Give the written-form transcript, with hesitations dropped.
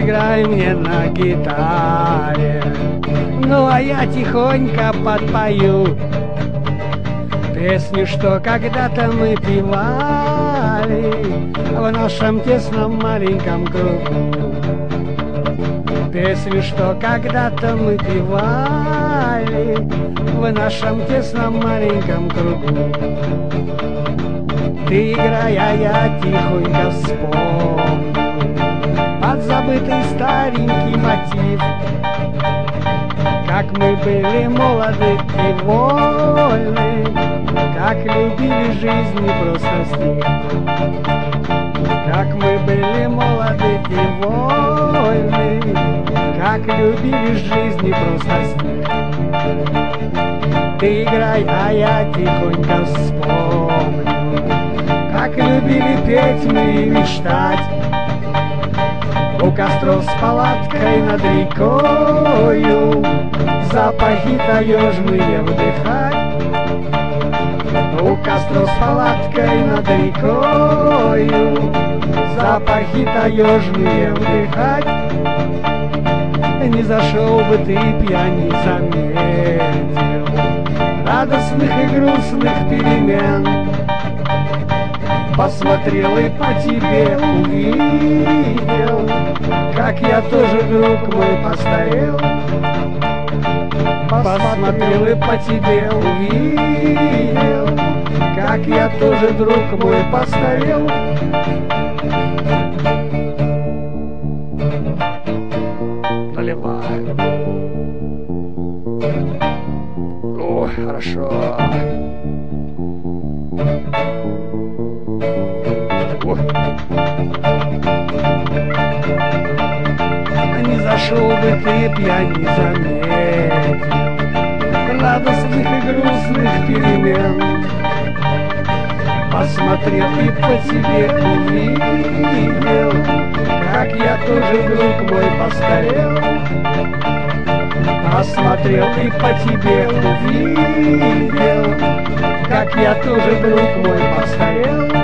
играй мне на гитаре, ну а я тихонько подпою песню, что когда-то мы певали в нашем тесном маленьком кругу. Песню, что когда-то мы певали в нашем тесном маленьком кругу. Ты играй, а я тихонько вспомню подзабытый старенький мотив, как мы были молоды и вольны, как любили жизнь не просто стих. Как мы были молоды и вольны, как любили жизнь не просто стих. Ты играй, а я тихонько вспомню, как любили петь мы и мечтать у костров с палаткой над рекою, запахи таежные вдыхать. У костров с палаткой над рекою, запахи таежные вдыхать. Не зашел бы ты, я не заметил радостных и грустных перемен. Посмотрел и по тебе увидел, как я тоже, друг мой, постарел. Посмотрел и по тебе увидел, как я тоже, друг мой, постарел. Наливай. Ой, хорошо. Не зашел бы ты, я не заметил радостных и грустных перемен. Посмотрел и по тебе увидел, как я тоже, друг мой, постарел. Посмотрел и по тебе увидел, как я тоже, друг мой, постарел.